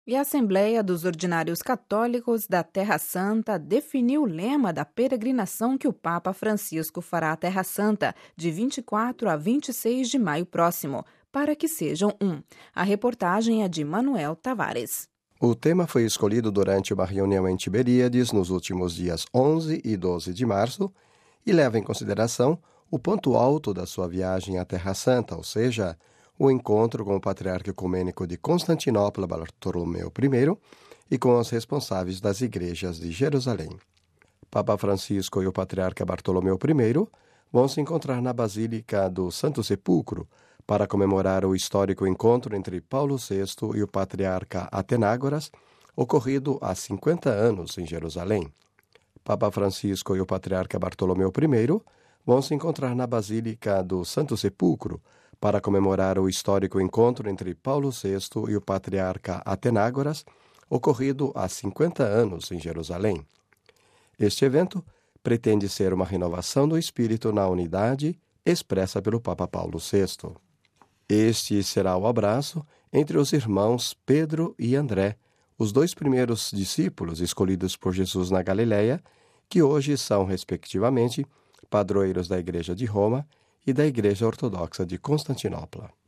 E a Assembleia dos Ordinários Católicos da Terra Santa definiu o lema da peregrinação que o Papa Francisco fará à Terra Santa, de 24 a 26 de maio próximo, para que sejam um. A reportagem é de Manuel Tavares. O tema foi escolhido durante uma reunião em Tiberíades nos últimos dias 11 e 12 de março e leva em consideração o ponto alto da sua viagem à Terra Santa, ou seja, o encontro com o Patriarca Ecumênico de Constantinopla, Bartolomeu I, e com os responsáveis das igrejas de Jerusalém. Papa Francisco e o Patriarca Bartolomeu I vão se encontrar na Basílica do Santo Sepulcro para comemorar o histórico encontro entre Paulo VI e o Patriarca Atenágoras, ocorrido há 50 anos em Jerusalém. Papa Francisco e o Patriarca Bartolomeu I vão se encontrar na Basílica do Santo Sepulcro para comemorar o histórico encontro entre Paulo VI e o Patriarca Atenágoras, ocorrido há 50 anos em Jerusalém. Este evento pretende ser uma renovação do espírito na unidade expressa pelo Papa Paulo VI. Este será o abraço entre os irmãos Pedro e André, os dois primeiros discípulos escolhidos por Jesus na Galileia, que hoje são, respectivamente, padroeiros da Igreja de Roma e da Igreja Ortodoxa de Constantinopla.